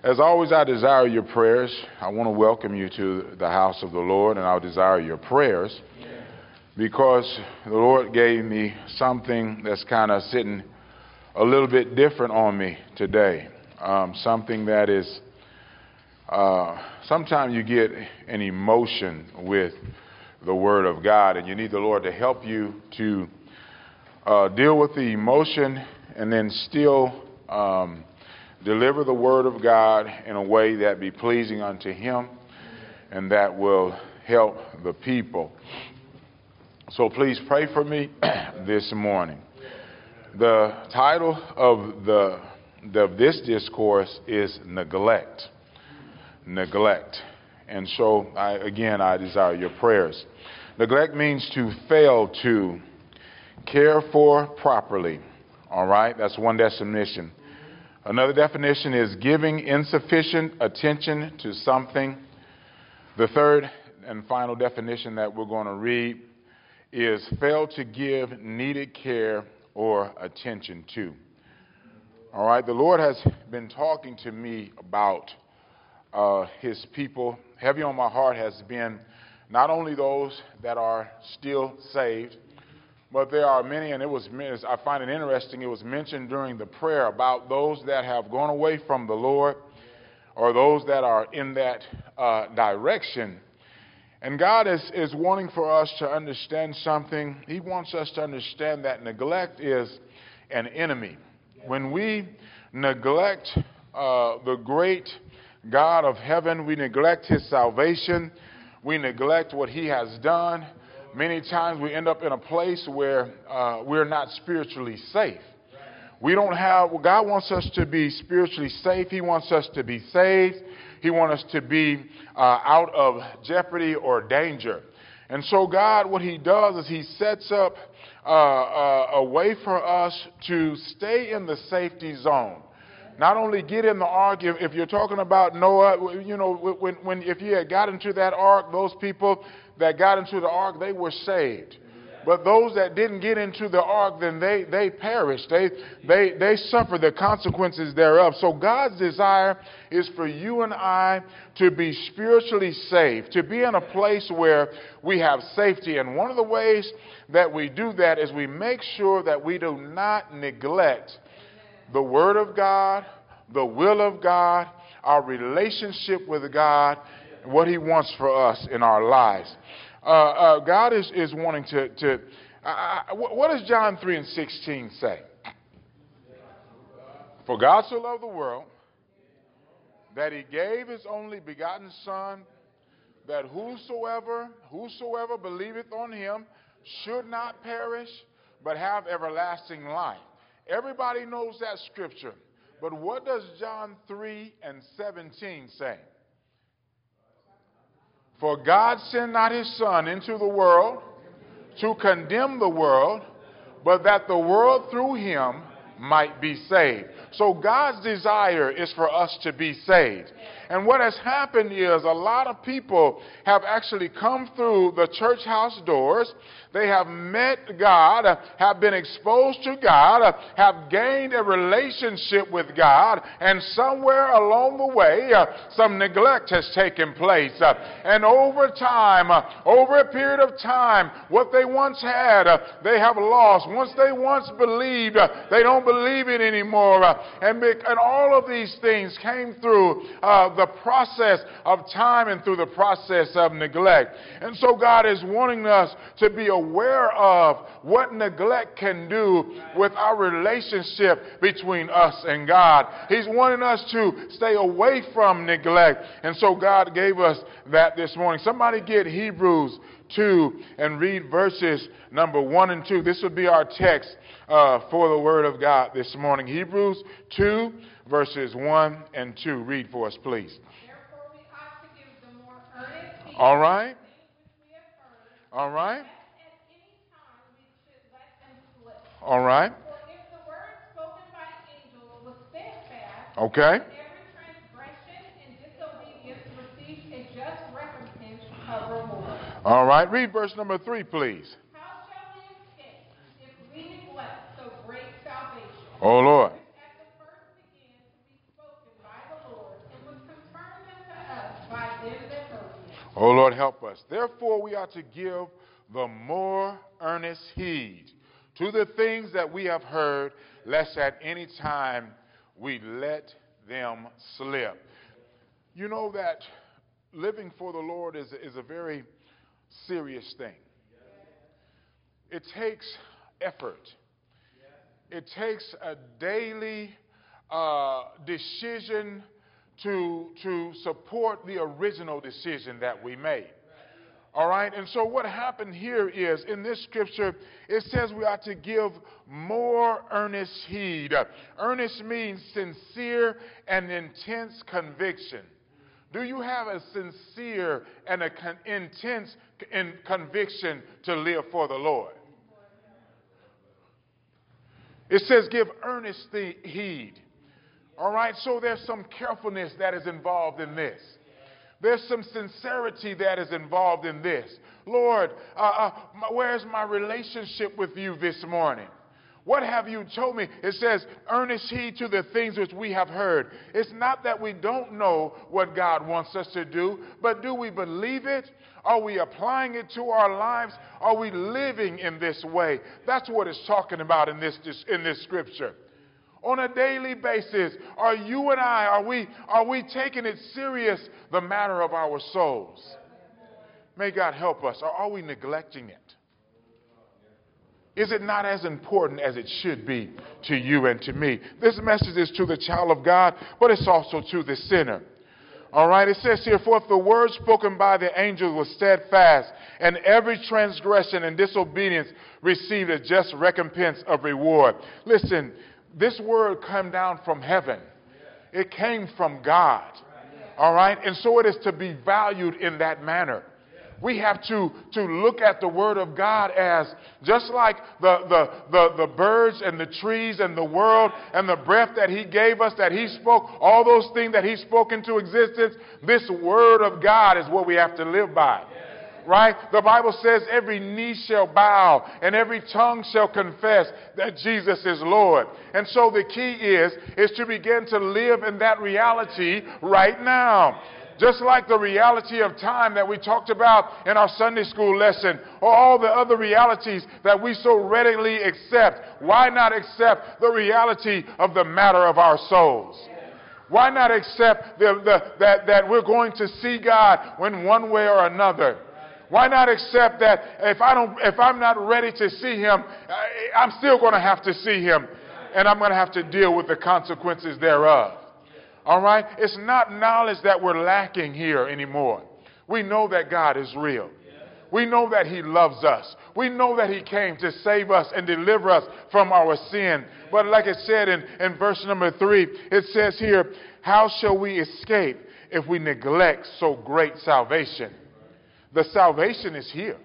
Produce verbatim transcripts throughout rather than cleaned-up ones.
As always, I desire your prayers. I want to welcome you to the house of the Lord, and I desire your prayers because the Lord gave me something that's kind of sitting a little bit different on me today. Um, something that is, uh, sometimes you get an emotion with the Word of God, and you need the Lord to help you to uh, deal with the emotion and then still um, deliver the Word of God in a way that be pleasing unto Him and that will help the people. So please pray for me this morning. The title of the of this discourse is neglect. Neglect. And so, I, again, I desire your prayers. Neglect means to fail to care for properly. All right? That's one definition. Another definition is giving insufficient attention to something. The third and final definition that we're going to read is fail to give needed care or attention to. All right? The Lord has been talking to me about uh, His people. Heavy on my heart has been not only those that are still saved, but there are many, and it was, I find it interesting, it was mentioned during the prayer about those that have gone away from the Lord or those that are in that uh, direction. And God is, is wanting for us to understand something. He wants us to understand that neglect is an enemy. When we neglect uh, the great God of heaven, we neglect His salvation, we neglect what He has done, many times we end up in a place where uh, we're not spiritually safe. We don't have, well, God wants us to be spiritually safe. He wants us to be saved. He wants us to be uh, out of jeopardy or danger. And so God, what He does is He sets up uh, uh, a way for us to stay in the safety zone. Not only get in the ark, if, if you're talking about Noah, you know, when, when if you had got into that ark, those people that got into the ark, they were saved. But those that didn't get into the ark, then they, they perished. They, they, they suffered the consequences thereof. So God's desire is for you and I to be spiritually safe, to be in a place where we have safety. And one of the ways that we do that is we make sure that we do not neglect the Word of God, the will of God, our relationship with God, what He wants for us in our lives. Uh, uh, God is, is wanting to, to uh, what does John three and sixteen say? For God so loved the world that He gave His only begotten Son, that whosoever, whosoever believeth on Him should not perish, but have everlasting life. Everybody knows that scripture. But what does John three and seventeen say? For God sent not His Son into the world to condemn the world, but that the world through Him might be saved. So God's desire is for us to be saved. And what has happened is a lot of people have actually come through the church house doors. They have met God, have been exposed to God, have gained a relationship with God, and somewhere along the way, uh, some neglect has taken place. Uh, and over time, uh, over a period of time, what they once had, uh, they have lost. Once they once believed, uh, they don't believe it anymore. Uh, and, and all of these things came through uh, the process of time and through the process of neglect. And so God is wanting us to be aware of what neglect can do with our relationship between us and God. He's wanting us to stay away from neglect. And so God gave us that this morning. Somebody get Hebrews two and read verses number one and two. This would be our text uh, for the Word of God this morning. Hebrews two, verses one and two. Read for us, please. Therefore we ought to give the more earnest heed All right. to things which we have heard, All right. lest at any time we should let them slip. All right. For if the word spoken by angels was steadfast, Okay. every transgression and disobedience receives a just recompense of reward. All right. Read verse number three, please. How shall we escape if we neglect so great salvation? Oh, Lord. Which at the first began to be spoken by the Lord, and Oh, Lord, help us. Therefore, we are to give the more earnest heed to the things that we have heard, lest at any time we let them slip. You know that living for the Lord is, is a very serious thing. It takes effort. It takes a daily uh, decision to, to support the original decision that we made. All right, and so what happened here is, in this scripture, it says we are to give more earnest heed. Uh, earnest means sincere and intense conviction. Do you have a sincere and a con- intense in conviction to live for the Lord? It says give earnest heed. All right, so there's some carefulness that is involved in this. There's some sincerity that is involved in this. Lord, uh, uh, my, where's my relationship with you this morning? What have you told me? It says, earnest heed to the things which we have heard. It's not that we don't know what God wants us to do, but do we believe it? Are we applying it to our lives? Are we living in this way? That's what it's talking about in this, in this scripture. On a daily basis, are you and I, are we, are we taking it serious, the matter of our souls? May God help us. Or are we neglecting it? Is it not as important as it should be to you and to me? This message is to the child of God, but it's also to the sinner. All right, it says here, for if the word spoken by the angel was steadfast, and every transgression and disobedience received a just recompense of reward. Listen, this word came down from heaven. It came from God. All right, and so it is to be valued in that manner. We have to, to look at the word of God as just like the, the, the, the birds and the trees and the world and the breath that he gave us, that he spoke, all those things that he spoke into existence. This word of God is what we have to live by. Right? The Bible says every knee shall bow and every tongue shall confess that Jesus is Lord. And so the key is, is to begin to live in that reality right now. Just like the reality of time that we talked about in our Sunday school lesson, or all the other realities that we so readily accept. Why not accept the reality of the matter of our souls? Why not accept the, the, that, that we're going to see God in one way or another? Why not accept that if I don't, if I'm not ready to see him, I'm still going to have to see him, and I'm going to have to deal with the consequences thereof. All right? It's not knowledge that we're lacking here anymore. We know that God is real. We know that he loves us. We know that he came to save us and deliver us from our sin. But like it said in, in verse number three, it says here, how shall we escape if we neglect so great salvation? The salvation is here.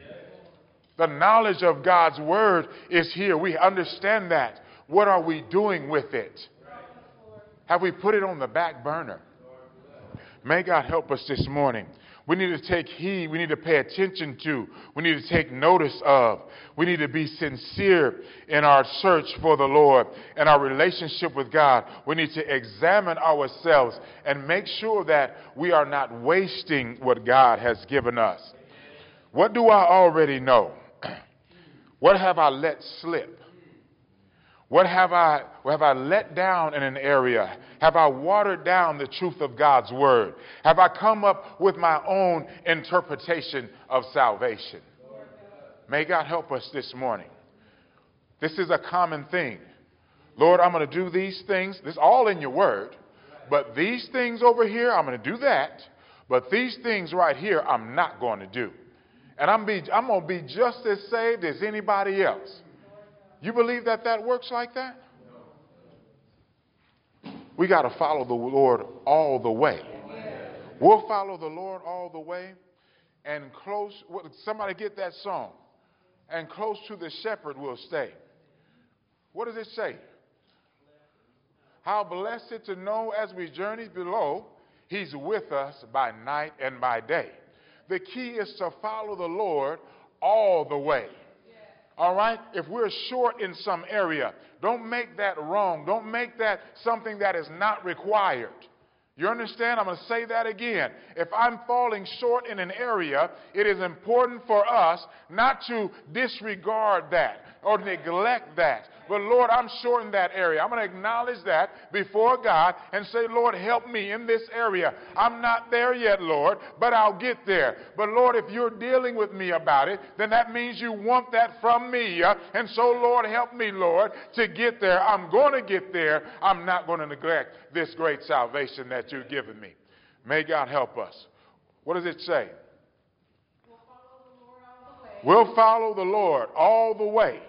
The knowledge of God's word is here. We understand that. What are we doing with it? Have we put it on the back burner? May God help us this morning. We need to take heed. We need to pay attention to. We need to take notice of. We need to be sincere in our search for the Lord and our relationship with God. We need to examine ourselves and make sure that we are not wasting what God has given us. What do I already know? What have I let slip? What have I, have I let down in an area? Have I watered down the truth of God's word? Have I come up with my own interpretation of salvation? May God help us this morning. This is a common thing. Lord, I'm going to do these things. This is all in your word. But these things over here, I'm going to do that. But these things right here, I'm not going to do. And I'm, be, I'm going to be just as saved as anybody else. You believe that that works like that? We got to follow the Lord all the way. We'll follow the Lord all the way, and close. Somebody get that song. And close to the shepherd we'll stay. What does it say? How blessed to know as we journey below, he's with us by night and by day. The key is to follow the Lord all the way. All right? If we're short in some area, don't make that wrong. Don't make that something that is not required. You understand? I'm going to say that again. If I'm falling short in an area, it is important for us not to disregard that or neglect that. But Lord, I'm short in that area. I'm going to acknowledge that before God and say, Lord, help me in this area. I'm not there yet, Lord, but I'll get there. But Lord, if you're dealing with me about it, then that means you want that from me. Uh, and so, Lord, help me, Lord, to get there. I'm going to get there. I'm not going to neglect this great salvation that you've given me. May God help us. What does it say? We'll follow the Lord all the way.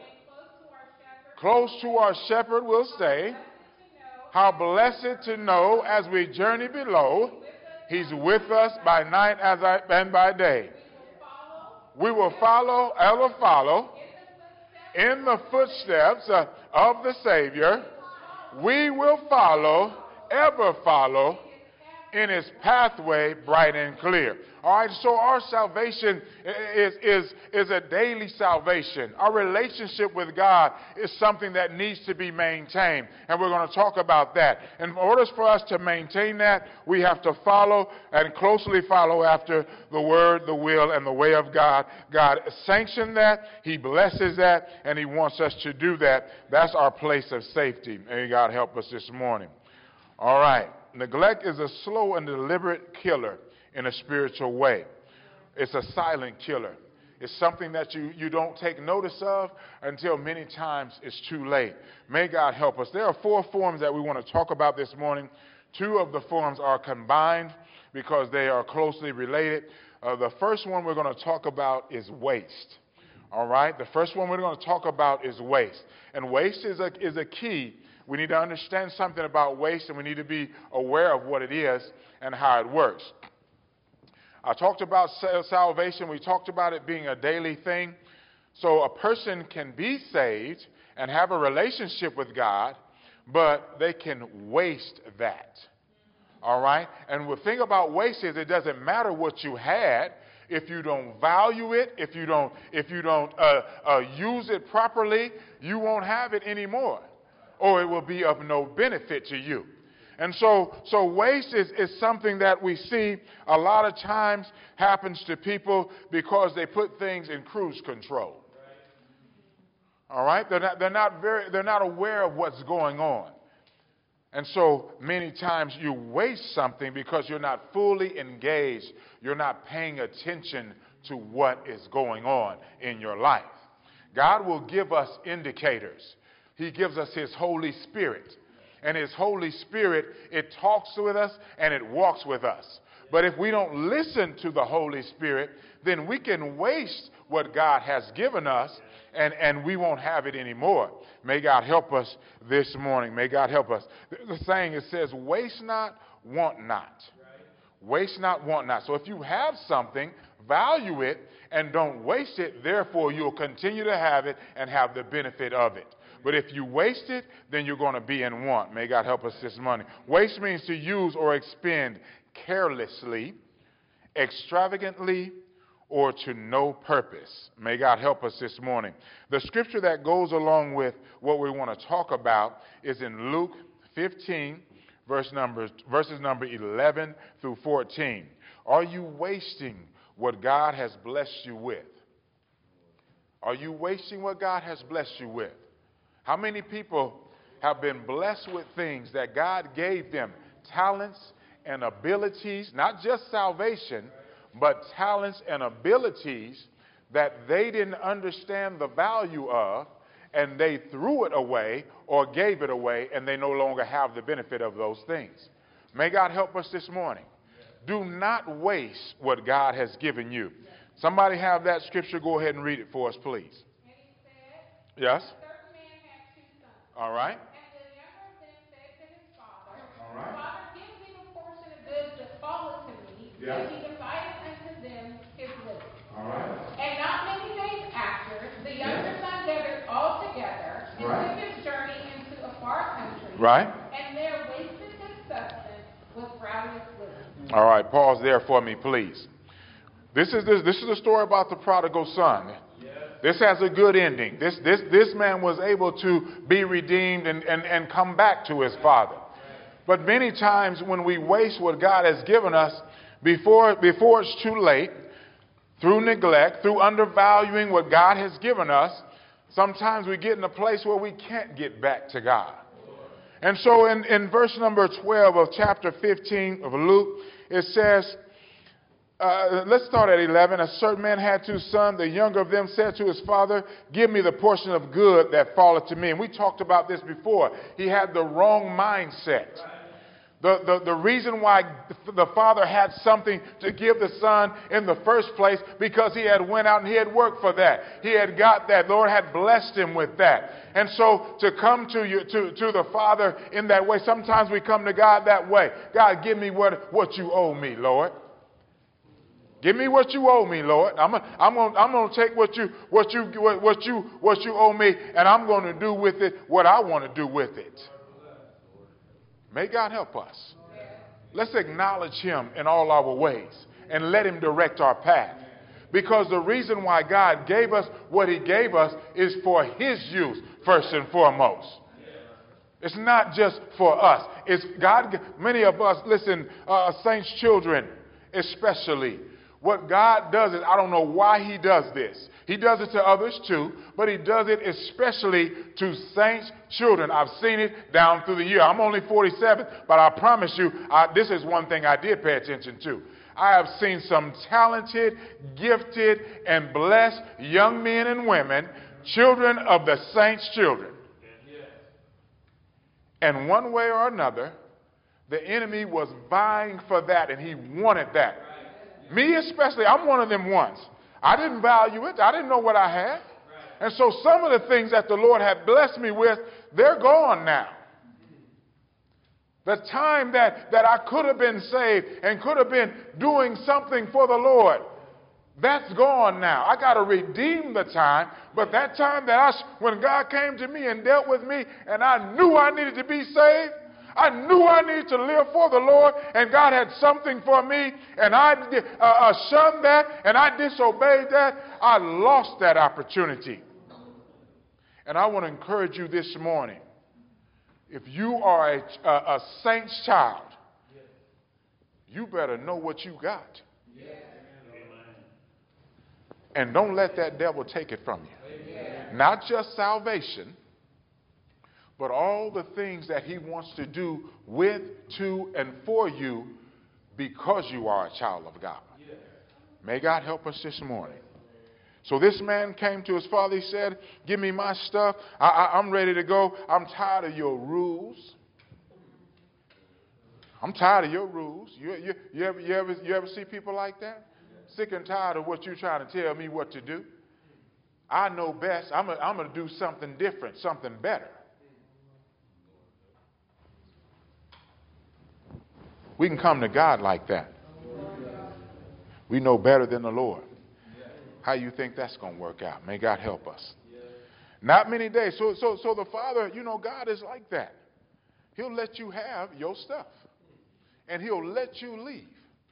Close to our shepherd we'll stay. How blessed to know as we journey below, he's with us by night as I, and by day. We will follow, ever follow, in the footsteps uh, of the Savior. We will follow, ever follow, in his pathway bright and clear. All right, so our salvation is, is, is a daily salvation. Our relationship with God is something that needs to be maintained, and we're going to talk about that. And in order for us to maintain that, we have to follow and closely follow after the word, the will, and the way of God. God sanctioned that, he blesses that, and he wants us to do that. That's our place of safety. May God help us this morning. All right. Neglect is a slow and deliberate killer in a spiritual way. It's a silent killer. It's something that you, you don't take notice of until many times it's too late. May God help us. There are four forms that we want to talk about this morning. Two of the forms are combined because they are closely related. Uh, the first one we're going to talk about is waste. All right? The first one we're going to talk about is waste. And waste is a, is a key. We need to understand something about waste, and we need to be aware of what it is and how it works. I talked about salvation. We talked about it being a daily thing. So a person can be saved and have a relationship with God, but they can waste that. All right? And the thing about waste is it doesn't matter what you had. If you don't value it, if you don't, if you don't uh, uh, use it properly, you won't have it anymore, or it will be of no benefit to you. And so, so waste is, is something that we see a lot of times happens to people because they put things in cruise control. All right? They're not, they're not very, they're not aware of what's going on. And so many times you waste something because you're not fully engaged. You're not paying attention to what is going on in your life. God will give us indicators. He gives us his Holy Spirit. And his Holy Spirit, it talks with us and it walks with us. But if we don't listen to the Holy Spirit, then we can waste what God has given us, and, and we won't have it anymore. May God help us this morning. May God help us. The saying, it says, waste not, want not. Waste not, want not. So if you have something, value it and don't waste it. Therefore, you'll continue to have it and have the benefit of it. But if you waste it, then you're going to be in want. May God help us this morning. Waste means to use or expend carelessly, extravagantly, or to no purpose. May God help us this morning. The scripture that goes along with what we want to talk about is in Luke fifteen, verse numbers, verses number eleven through fourteen. Are you wasting what God has blessed you with? Are you wasting what God has blessed you with? How many people have been blessed with things that God gave them, talents and abilities, not just salvation, but talents and abilities that they didn't understand the value of, and they threw it away or gave it away, and they no longer have the benefit of those things. May God help us this morning. Do not waste what God has given you. Somebody have that scripture. Go ahead and read it for us, please. Yes. All right. And the younger of them said to his father, All right. Father, give me a portion of goods that falleth to me. Yeah. And he divided unto them his goods. All right. And not many days after, the younger Yeah. son gathered all together and Right. took his journey into a far country. Right. And there wasted his substance with ravagous living. All right. Pause there for me, please. This is this, this is a story about the prodigal son. This has a good ending. This, this, this man was able to be redeemed and, and, and come back to his father. But many times when we waste what God has given us before, before it's too late, through neglect, through undervaluing what God has given us, sometimes we get in a place where we can't get back to God. And so in, in verse number twelve of chapter fifteen of Luke, it says, uh, let's start at eleven. A certain man had two sons. The younger of them said to his father, give me the portion of good that falleth to me. And we talked about this before. He had the wrong mindset. The, the, the reason why the father had something to give the son in the first place, because he had went out and he had worked for that. He had got that. The Lord had blessed him with that. And so to come to you, to, to the Father in that way, sometimes we come to God that way. God, give me what, what you owe me, Lord. Give me what you owe me, Lord. I'm gonna, I'm gonna, I'm gonna take what you, what you, what, what you, what you owe me, and I'm going to do with it what I want to do with it. May God help us. Let's acknowledge him in all our ways and let him direct our path. Because the reason why God gave us what he gave us is for his use, first and foremost. It's not just for us. It's God. Many of us, listen, uh, saints' children especially, what God does is, I don't know why he does this. He does it to others too, but he does it especially to saints' children. I've seen it down through the year. I'm only forty-seven, but I promise you, I, this is one thing I did pay attention to. I have seen some talented, gifted, and blessed young men and women, children of the saints' children. And one way or another, the enemy was vying for that, and he wanted that. Me especially, I'm one of them ones. I didn't value it. I didn't know what I had. And so some of the things that the Lord had blessed me with, they're gone now. The time that, that I could have been saved and could have been doing something for the Lord, that's gone now. I got to redeem the time. But that time that I, when God came to me and dealt with me and I knew I needed to be saved, I knew I needed to live for the Lord, and God had something for me, and I uh, uh, shunned that, and I disobeyed that. I lost that opportunity. And I want to encourage you this morning. If you are a, a, a saint's child, you better know what you got. And don't let that devil take it from you. Not just salvation, but all the things that he wants to do with, to, and for you because you are a child of God. May God help us this morning. So this man came to his father. He said, give me my stuff. I, I, I'm ready to go. I'm tired of your rules. I'm tired of your rules. You, you, you, ever, you, ever, you ever see people like that? Sick and tired of what you're trying to tell me what to do. I know best. I'm going to do something different, something better. We can come to God like that. We know better than the Lord. How you think that's going to work out? May God help us. Not many days. So, so, so the Father, you know, God is like that. He'll let you have your stuff. And he'll let you leave.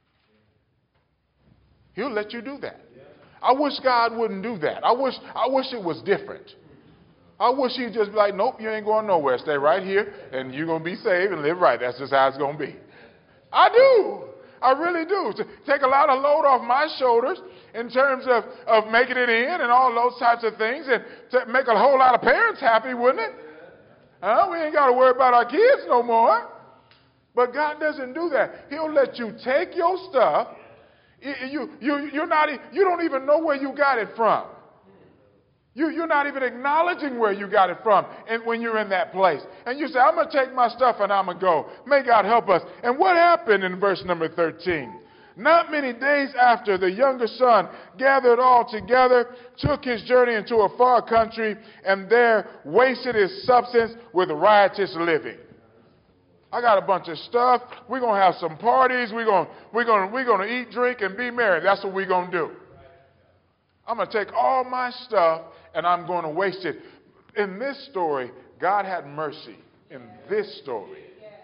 He'll let you do that. I wish God wouldn't do that. I wish, I wish it was different. I wish he'd just be like, nope, you ain't going nowhere. Stay right here, and you're going to be saved and live right. That's just how it's going to be. I do. I really do. To take a lot of load off my shoulders in terms of, of making it in and all those types of things, and to make a whole lot of parents happy, wouldn't it? Huh? We ain't got to worry about our kids no more. But God doesn't do that. He'll let you take your stuff. You, you, you're not, you don't even know where you got it from. You, you're not even acknowledging where you got it from and when you're in that place. And you say, I'm going to take my stuff and I'm going to go. May God help us. And what happened in verse number thirteen? Not many days after, the younger son gathered all together, took his journey into a far country, and there wasted his substance with riotous living. I got a bunch of stuff. We're going to have some parties. We're going, we're going, we're going to eat, drink, and be merry. That's what we're going to do. I'm going to take all my stuff and I'm going to waste it. In this story, God had mercy in this story.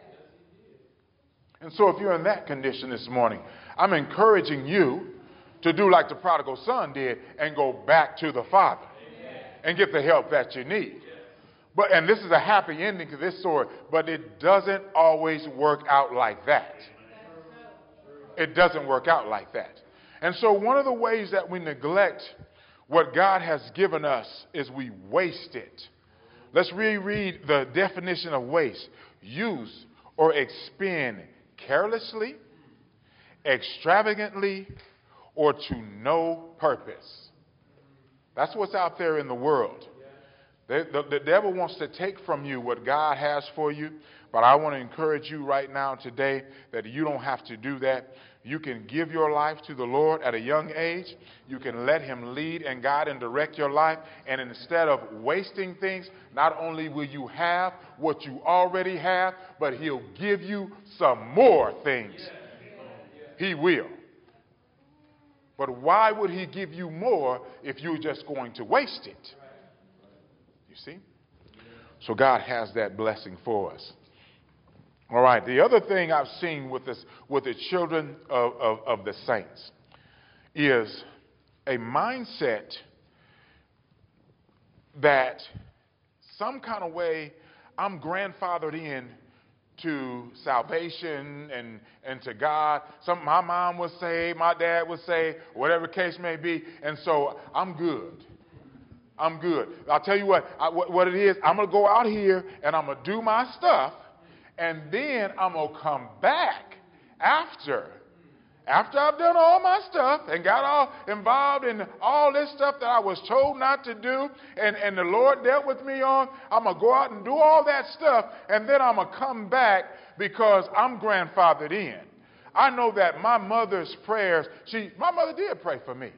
And so if you're in that condition this morning, I'm encouraging you to do like the prodigal son did and go back to the Father and get the help that you need. But, and this is a happy ending to this story, but it doesn't always work out like that. It doesn't work out like that. And so one of the ways that we neglect what God has given us is we waste it. Let's reread the definition of waste. Use or expend carelessly, extravagantly, or to no purpose. That's what's out there in the world. The, the, the devil wants to take from you what God has for you, but I want to encourage you right now today that you don't have to do that. You can give your life to the Lord at a young age. You can let him lead and guide and direct your life. And instead of wasting things, not only will you have what you already have, but he'll give you some more things. He will. But why would he give you more if you're just going to waste it? You see? So God has that blessing for us. All right. The other thing I've seen with this, with the children of, of, of the saints is a mindset that some kind of way I'm grandfathered in to salvation and, and to God. Some, my mom was saved, my dad was saved, whatever the case may be. And so I'm good. I'm good. I'll tell you what, I, what, what it is. I'm going to go out here and I'm going to do my stuff. And then I'm going to come back after. After I've done all my stuff and got all involved in all this stuff that I was told not to do and, and the Lord dealt with me on, I'm going to go out and do all that stuff, and then I'm going to come back because I'm grandfathered in. I know that my mother's prayers, she, my mother did pray for me.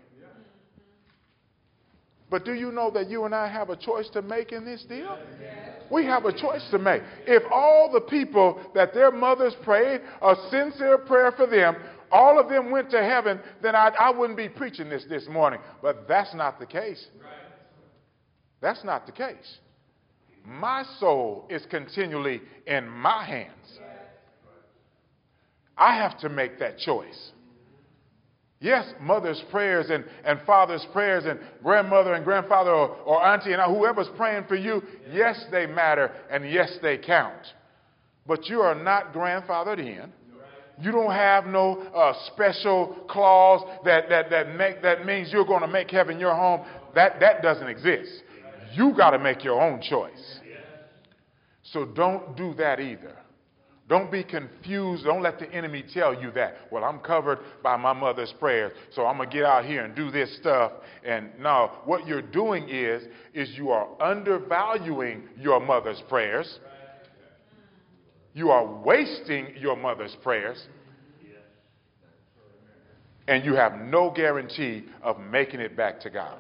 But do you know that you and I have a choice to make in this deal? We have a choice to make. If all the people that their mothers prayed a sincere prayer for them, all of them went to heaven, then I, I wouldn't be preaching this this morning. But that's not the case. That's not the case. My soul is continually in my hands. I have to make that choice. Yes, mother's prayers and, and father's prayers and grandmother and grandfather or, or auntie and whoever's praying for you, yes, they matter and yes, they count. But you are not grandfathered in. You don't have no uh, special clause that, that, that, make, that means you're going to make heaven your home. That, that doesn't exist. You got to make your own choice. So don't do that either. Don't be confused. Don't let the enemy tell you that. Well, I'm covered by my mother's prayers, so I'm going to get out here and do this stuff. And no, what you're doing is, is you are undervaluing your mother's prayers. You are wasting your mother's prayers. And you have no guarantee of making it back to God.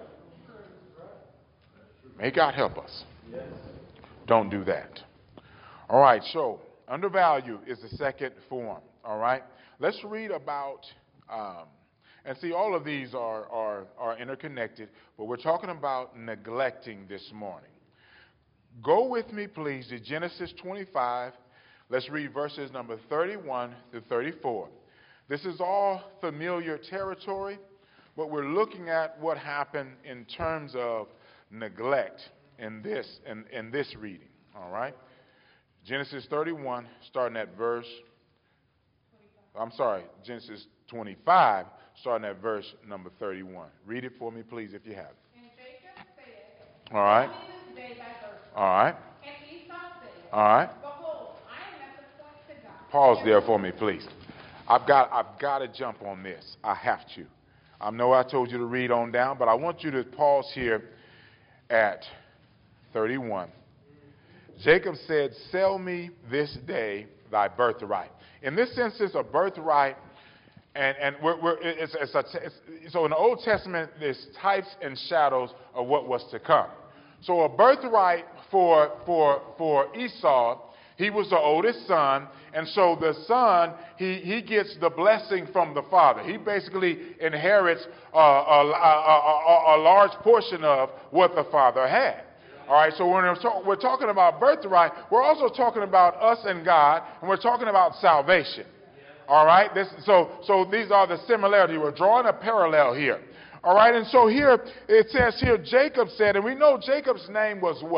May God help us. Don't do that. All right, so undervalue is the second form, all right? Let's read about, um, and see, all of these are, are, are interconnected, but we're talking about neglecting this morning. Go with me, please, to Genesis twenty-five. Let's read verses number thirty-one to thirty-four. This is all familiar territory, but we're looking at what happened in terms of neglect in this, in, in this reading, all right? Genesis thirty-one, starting at verse, I'm sorry, Genesis twenty-five, starting at verse number thirty-one. Read it for me, please, if you have it. And Jacob said, All right. "This day thy birthright." All right. And Esau said, All right. "Behold, I am at the point to God." Pause there for me, please. I've got, I've got to jump on this. I have to. I know I told you to read on down, but I want you to pause here at thirty-one. Jacob said, "Sell me this day thy birthright." In this instance, a birthright, and, and we're, we're, it's, it's a, it's, so in the Old Testament, there's types and shadows of what was to come. So a birthright for, for, for Esau, he was the oldest son, and so the son, he, he gets the blessing from the father. He basically inherits uh, a, a, a, a large portion of what the father had. All right, so when we're, talk, we're talking about birthright, we're also talking about us and God, and we're talking about salvation. All right, this, so, so these are the similarities. We're drawing a parallel here. All right, and so here it says here, Jacob said, and we know Jacob's name was what?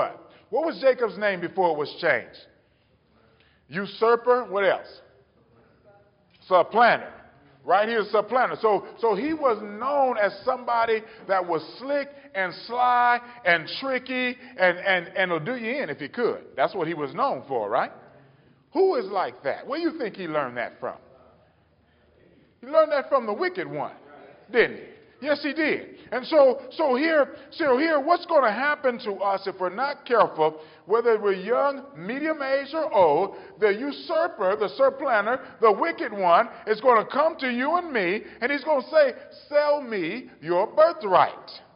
What was Jacob's name before it was changed? Usurper. What else? Supplanter. Right here, supplanter. So, so he was known as somebody that was slick and sly and tricky and, and, and will do you in if he could. That's what he was known for, right? Who is like that? Where do you think he learned that from? He learned that from the wicked one, didn't he? Yes, he did. And so, so here, so here, what's going to happen to us if we're not careful, whether we're young, medium age, or old, the usurper, the supplanter, the wicked one is going to come to you and me, and he's going to say, sell me your birthright.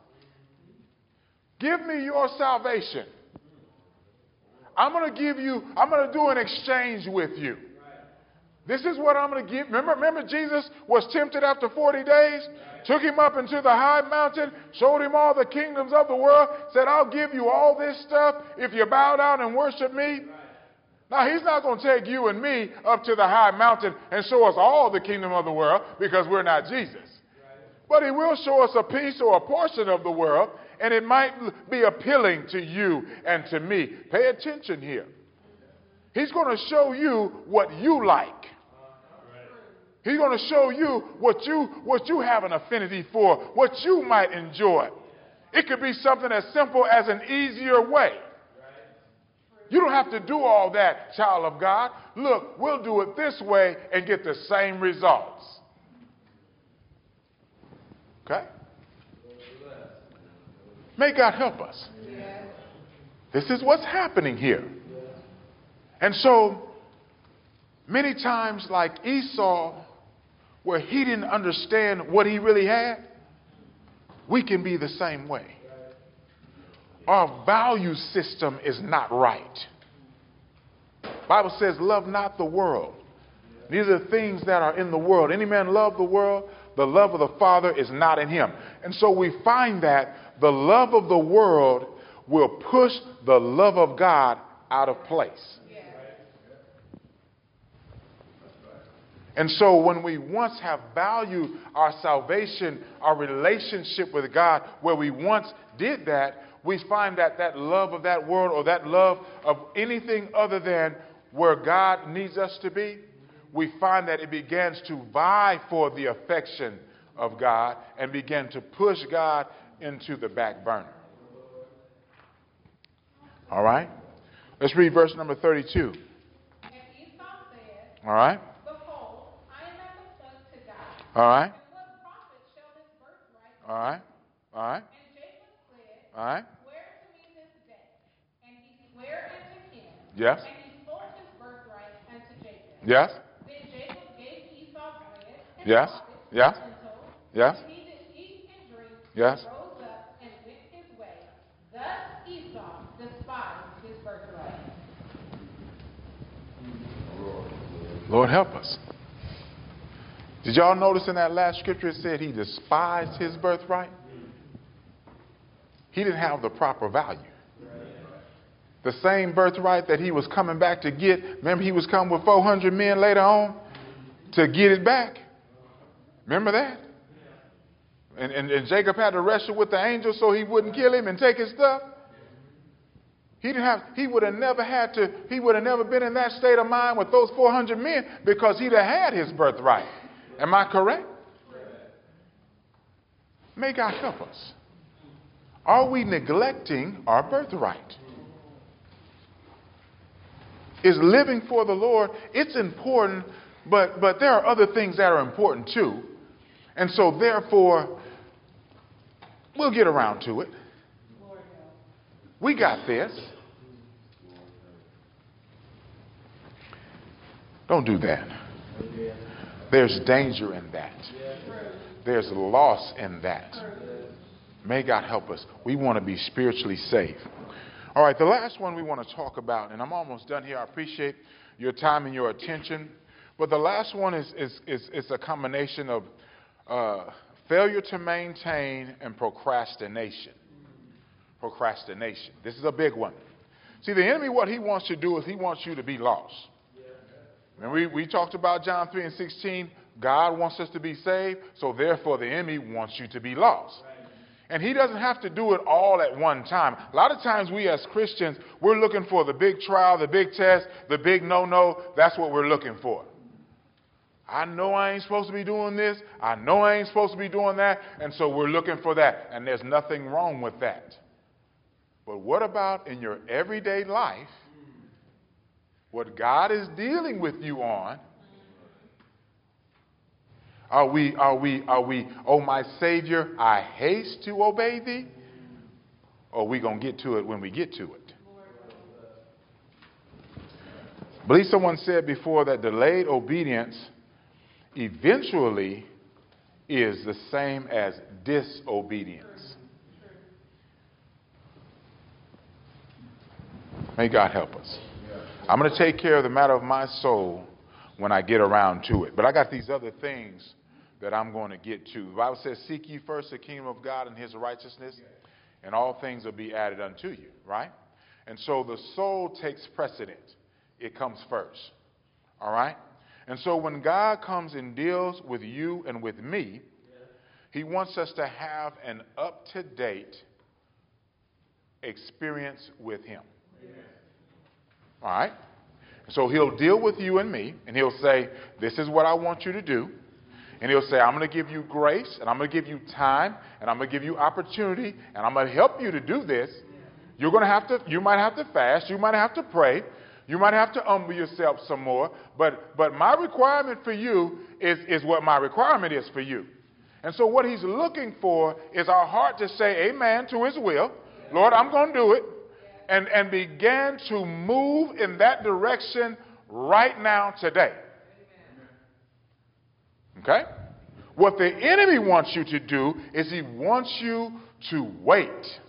Give me your salvation. I'm going to give you, I'm going to do an exchange with you. This is what I'm going to give. Remember, remember Jesus was tempted after forty days? Took him up into the high mountain, showed him all the kingdoms of the world, said, I'll give you all this stuff if you bow down and worship me. Now, he's not going to take you and me up to the high mountain and show us all the kingdom of the world because we're not Jesus. But he will show us a piece or a portion of the world, and it might be appealing to you and to me. Pay attention here. He's going to show you what you like. He's going to show you what you what you have an affinity for, what you might enjoy. It could be something as simple as an easier way. You don't have to do all that, child of God. Look, we'll do it this way and get the same results. Okay? May God help us. This is what's happening here. And so, many times, like Esau, where he didn't understand what he really had, we can be the same way. Our value system is not right. The Bible says, love not the world. These are things that are in the world. Any man love the world, the love of the Father is not in him. And so we find that the love of the world will push the love of God out of place. And so when we once have valued our salvation, our relationship with God, where we once did that, we find that that love of that world or that love of anything other than where God needs us to be, we find that it begins to vie for the affection of God and begin to push God into the back burner. All right? Let's read verse number thirty-two. And Esau said, All right? Behold, I am as a son to God. All right? And what profit shall this birthright be? All right? All right? And Jacob said, All right? Swear to me this day. And he sware unto him. Yes? And he sold his birthright unto Jacob. Yes? Then Jacob gave Esau bread and Yes? pockets Yes? and lentil. Yes? And he did eat and drink. Yes? And rose up and went his way. Thus Esau despised his birthright. Lord help us. Did y'all notice in that last scripture it said he despised his birthright? He didn't have the proper value. The same birthright that he was coming back to get. Remember, he was coming with four hundred men later on to get it back. Remember that? And, and, and Jacob had to wrestle with the angel so he wouldn't kill him and take his stuff. He didn't have. He would have never had to. He would have never been in that state of mind with those four hundred men because he'd have had his birthright. Am I correct? May God help us. Are we neglecting our birthright? Is living for the Lord, it's important, but, but there are other things that are important too. And so therefore, we'll get around to it. We got this. Don't do that. There's danger in that. There's loss in that. May God help us. We want to be spiritually safe. All right, the last one we want to talk about, and I'm almost done here. I appreciate your time and your attention. But the last one is, is, is, is a combination of uh, failure to maintain and procrastination. Procrastination. This is a big one. See, the enemy, what he wants to do is he wants you to be lost. And we, we talked about John three and sixteen. God wants us to be saved, so therefore the enemy wants you to be lost. And he doesn't have to do it all at one time. A lot of times we as Christians, we're looking for the big trial, the big test, the big no-no. That's what we're looking for. I know I ain't supposed to be doing this. I know I ain't supposed to be doing that. And so we're looking for that. And there's nothing wrong with that. But what about in your everyday life, what God is dealing with you on? Are we, are we, are we, oh my Savior, I haste to obey thee? Or are we going to get to it when we get to it? I believe someone said before that delayed obedience eventually is the same as disobedience. May God help us. I'm going to take care of the matter of my soul when I get around to it. But I got these other things that I'm going to get to. The Bible says, seek ye first the kingdom of God and his righteousness, and all things will be added unto you, right? And so the soul takes precedent. It comes first, all right? And so when God comes and deals with you and with me, he wants us to have an up-to-date experience with him. All right? So he'll deal with you and me, and he'll say, this is what I want you to do. And he'll say, I'm going to give you grace, and I'm going to give you time, and I'm going to give you opportunity, and I'm going to help you to do this. You're going to have to, you might have to fast, you might have to pray, you might have to humble yourself some more, but but my requirement for you is, is what my requirement is for you. And so what he's looking for is our heart to say amen to his will. Lord, I'm going to do it. And, and begin to move in that direction right now today. Okay? What the enemy wants you to do is he wants you to wait.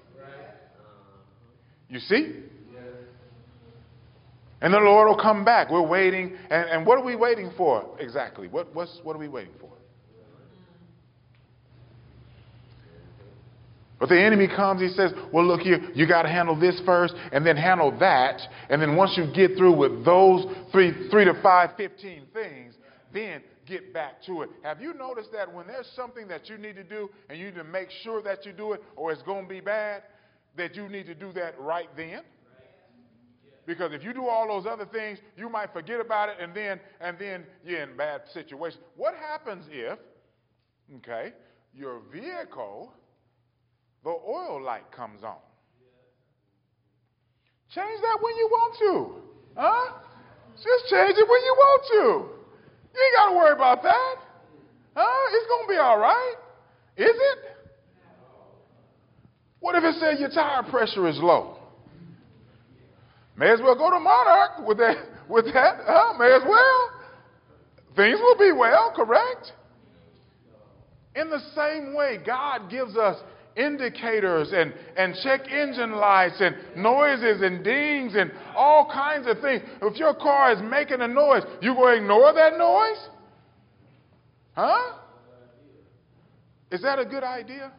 You see? And the Lord will come back. We're waiting. And, and what are we waiting for exactly? What, what's, what are we waiting for? But the enemy comes, he says, well, look here, you got to handle this first and then handle that. And then once you get through with those three, three to five, fifteen things, then get back to it. Have you noticed that when there's something that you need to do and you need to make sure that you do it or it's going to be bad, that you need to do that right then? Because if you do all those other things, you might forget about it and then, and then you're in a bad situation. What happens if, okay, your vehicle, the oil light comes on? Change that when you want to. Huh? Just change it when you want to. You ain't got to worry about that. Huh? It's going to be all right. Is it? What if it says your tire pressure is low? May as well go to Monarch with that. With that, huh? May as well. Things will be well, correct? In the same way, God gives us indicators and, and check engine lights and noises and dings and all kinds of things. If your car is making a noise, you going to ignore that noise? Huh? Is that a good idea?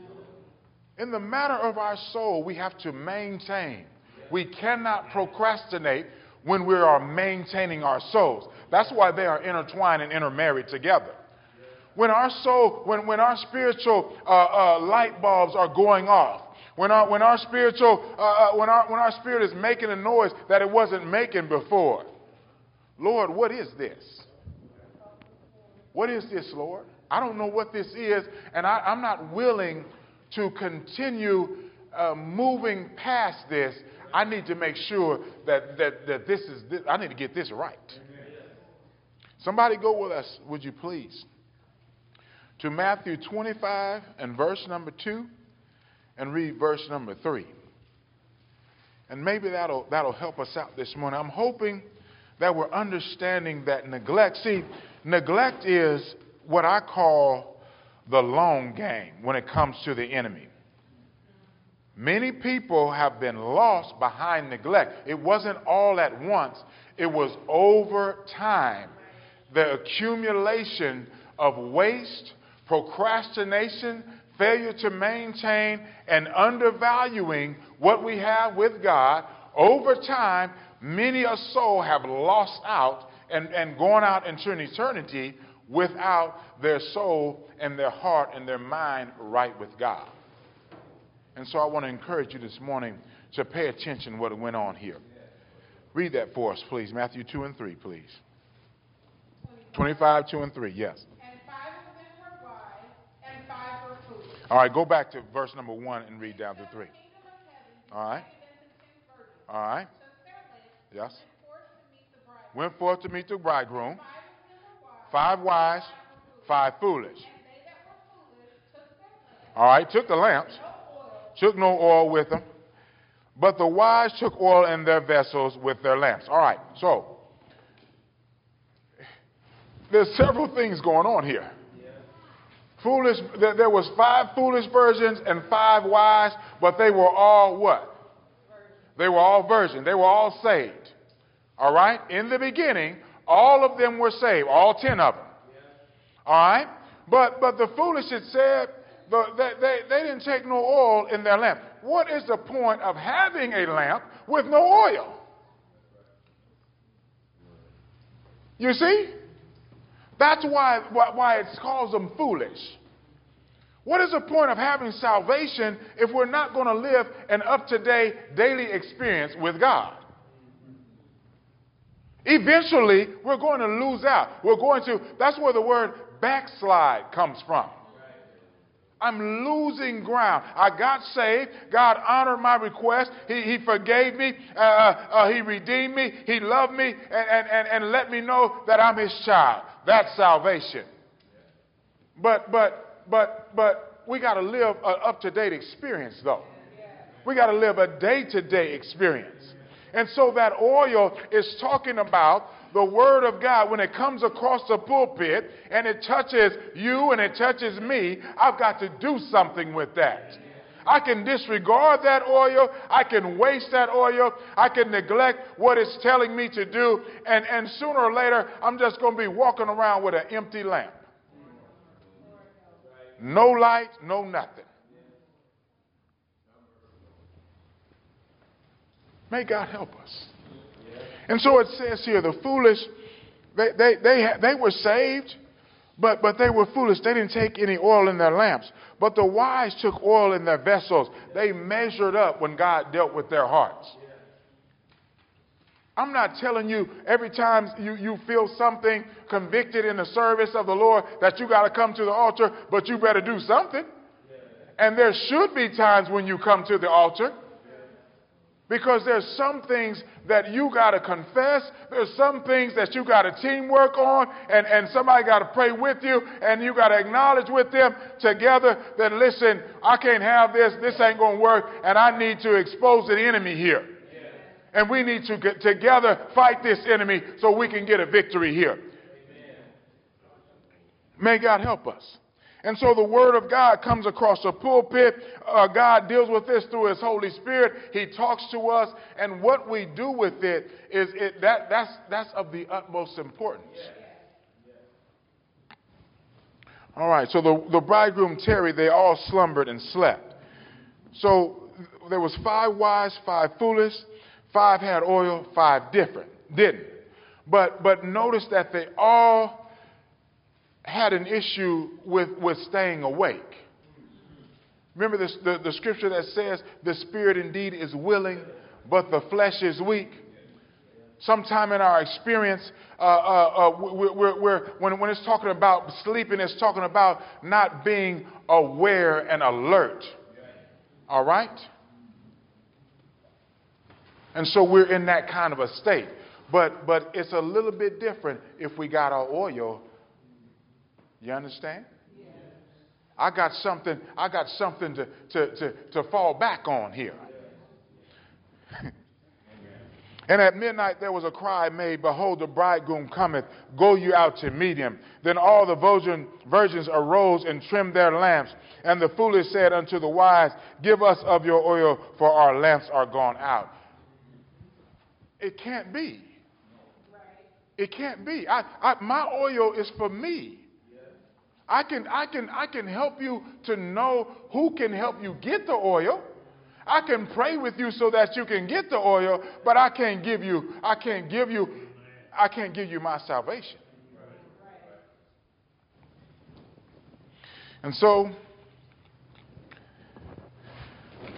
In the matter of our soul, we have to maintain. We cannot procrastinate when we are maintaining our souls. That's why they are intertwined and intermarried together. When our soul, when, when our spiritual uh, uh, light bulbs are going off, when our when our spiritual uh, uh, when our when our spirit is making a noise that it wasn't making before, Lord, what is this? What is this, Lord? I don't know what this is, and I, I'm not willing to continue uh, moving past this. I need to make sure that that that this is. This, I need to get this right. Somebody go with us, would you please? To Matthew twenty-five and verse number two, and read verse number three. And maybe that'll that'll help us out this morning. I'm hoping that we're understanding that neglect. See, neglect is what I call the long game when it comes to the enemy. Many people have been lost behind neglect. It wasn't all at once. It was over time. The accumulation of waste, procrastination, failure to maintain, and undervaluing what we have with God, over time, many a soul have lost out and, and gone out into an eternity without their soul and their heart and their mind right with God. And so I want to encourage you this morning to pay attention to what went on here. Read that for us, please. Matthew two and three, please. twenty-five, two and three, yes. And five of them were wise, and five were foolish. All right, go back to verse number one and read down to three. All right. All right. Yes. Went forth to meet the bridegroom. Five wise, five foolish. All right, took the lamps. Took no oil with them. But the wise took oil in their vessels with their lamps. All right, so there's several things going on here. Foolish, there, there was five foolish virgins and five wise, but they were all what? They were all virgins. They were all saved. All right? In the beginning, all of them were saved, all ten of them. All right? But but the foolish, it said, the, they, they, they didn't take no oil in their lamp. What is the point of having a lamp with no oil? You see? That's why, why it calls them foolish. What is the point of having salvation if we're not going to live an up-to-date daily experience with God? Eventually, we're going to lose out. We're going to, that's where the word backslide comes from. I'm losing ground. I got saved. God honored my request. He, he forgave me. Uh, uh, he redeemed me. He loved me and, and, and, and let me know that I'm his child. That's salvation. But, but, but, but we got to live an up-to-date experience, though. We got to live a day-to-day experience. And so that oil is talking about the Word of God. When it comes across the pulpit and it touches you and it touches me, I've got to do something with that. I can disregard that oil. I can waste that oil. I can neglect what it's telling me to do. And, and sooner or later, I'm just going to be walking around with an empty lamp. No light, no nothing. May God help us. And so it says here, the foolish, they they they, they were saved, but, but they were foolish. They didn't take any oil in their lamps. But the wise took oil in their vessels. They measured up when God dealt with their hearts. I'm not telling you every time you, you feel something convicted in the service of the Lord that you got to come to the altar, but you better do something. And there should be times when you come to the altar. Because there's some things that you got to confess. There's some things that you got to teamwork on. And, and somebody got to pray with you. And you got to acknowledge with them together that, listen, I can't have this. This ain't going to work. And I need to expose the enemy here. Yeah. And we need to get together fight this enemy so we can get a victory here. Amen. May God help us. And so the Word of God comes across the pulpit. Uh, God deals with this through His Holy Spirit. He talks to us. And what we do with it is it, that, that's, that's of the utmost importance. All right, so the, the bridegroom tarried. They all slumbered and slept. So there was five wise, five foolish. Five had oil, five different, didn't. But, but notice that they all had an issue with, with staying awake. Remember this, the, the scripture that says the spirit indeed is willing, but the flesh is weak. Sometime in our experience, uh, uh, uh, we're, we're, we're, when, when it's talking about sleeping, it's talking about not being aware and alert. All right? And so we're in that kind of a state. But, but it's a little bit different if we got our oil. You understand? Yes. I got something, I got something to, to, to, to fall back on here. And at midnight there was a cry made, behold, the bridegroom cometh, go you out to meet him. Then all the virgin, virgins arose and trimmed their lamps. And the foolish said unto the wise, give us of your oil, for our lamps are gone out. It can't be. It can't be. I, I, my oil is for me. I can, I can, I can help you to know who can help you get the oil. I can pray with you so that you can get the oil, but I can't give you, I can't give you, I can't give you my salvation. And so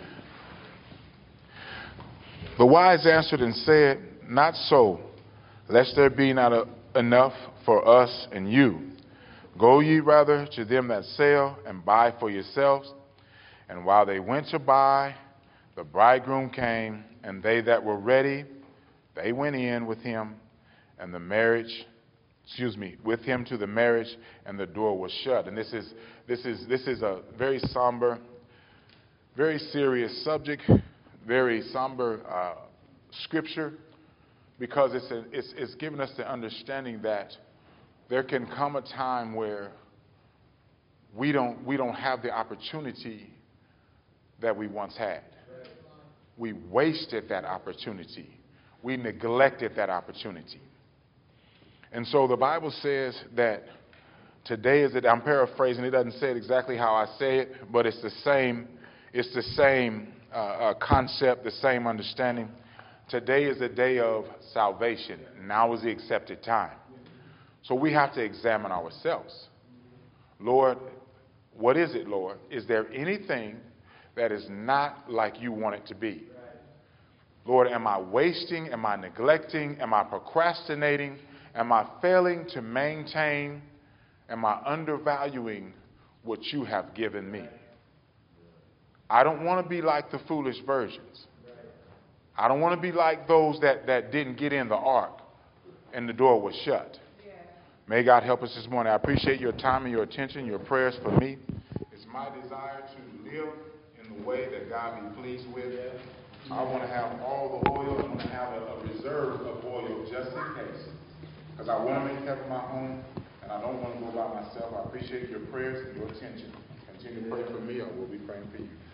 The wise answered and said, Not so, lest there be not a, enough for us and you. Go ye rather to them that sell, and buy for yourselves. And while they went to buy, the bridegroom came, and they that were ready, they went in with him, and the marriage, excuse me, with him to the marriage, and the door was shut. And this is this is this is a very somber, very serious subject, very somber uh, scripture, because it's, a, it's it's giving us the understanding that there can come a time where we don't we don't have the opportunity that we once had. We wasted that opportunity. We neglected that opportunity. And so the Bible says that today is it, I'm paraphrasing, it doesn't say it exactly how I say it, but it's the same, it's the same uh, uh, concept, the same understanding. Today is the day of salvation. Now is the accepted time. So we have to examine ourselves. Lord, what is it, Lord? Is there anything that is not like you want it to be? Lord, am I wasting? Am I neglecting? Am I procrastinating? Am I failing to maintain? Am I undervaluing what you have given me? I don't want to be like the foolish virgins. I don't want to be like those that, that didn't get in the ark and the door was shut. May God help us this morning. I appreciate your time and your attention, your prayers for me. It's my desire to live in the way that God be pleased with. I want to have all the oil. I want to have a, a reserve of oil just in case. Because I want to make heaven my home, and I don't want to go by myself. I appreciate your prayers and your attention. Continue to pray for me. I will be praying for you.